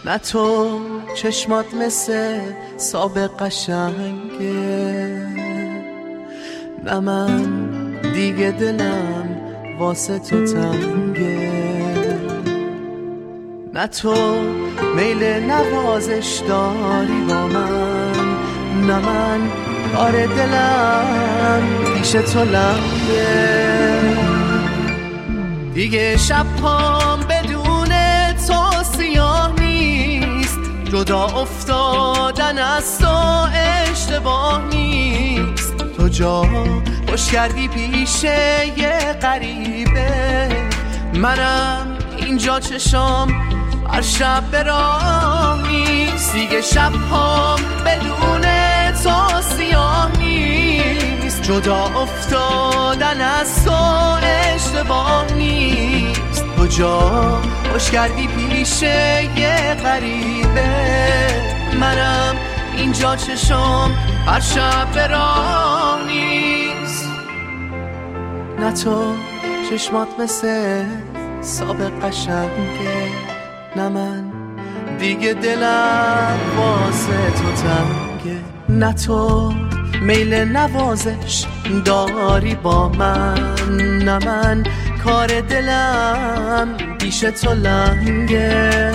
نه تو چشمات مثل سابق قشنگه، نه من دیگه دلم واسه تو تنگه، نه تو میل نوازش داری با من، نه من آره دلم پیش تو لنگه. دیگه شب پام بدون تو سیاه نیست، جدا افتادن از تو اشتباه نیست. تو جا خوش کردی پیش یه غریبه، منم اینجا چشام هر شب به راه نیست. دیگه شب پام بدون تو سیاه نیست، جدا افتادن از تو اشتباه نیست. تو جا خوش کردی پیش یه غریبه، منم اینجا چشام هر شب به راه نیست. نه تو چشمات مثل سابق قشنگه، نه من دیگه دلم واسه تو تنگه، نه تو میل نوازش داری با من، نه من کار دلم پیش تو لنگه.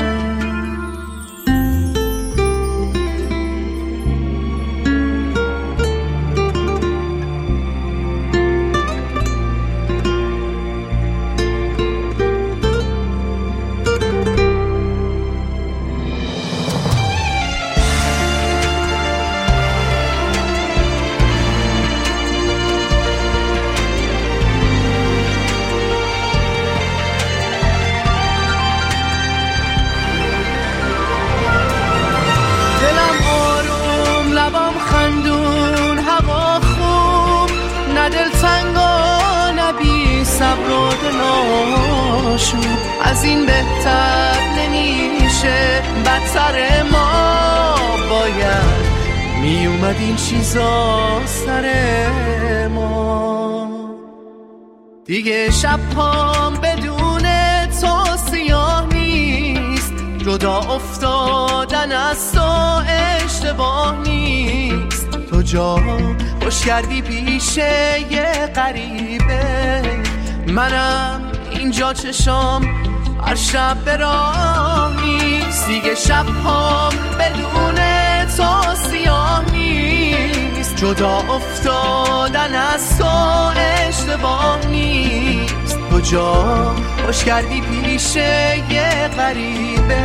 صبر و دلاشو از این بهتر نمیشه، بدتر ما باید میومد این چیزا سر ما. دیگه شب پام بدون تو سیاه نیست، جدا افتادن از تو اشتباه نیست. تو جا خوش کردی پیش یه غریبه، منم اینجا چشام هر شب به راه نیست. دیگه شب پام بدون تو سیاه نیست، جدا افتادن از تو اشتباه نیست. تو جا خوش کردی پیش یه غریبه،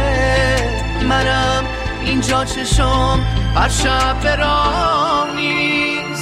منم اینجا چشام هر شب به راه نیست.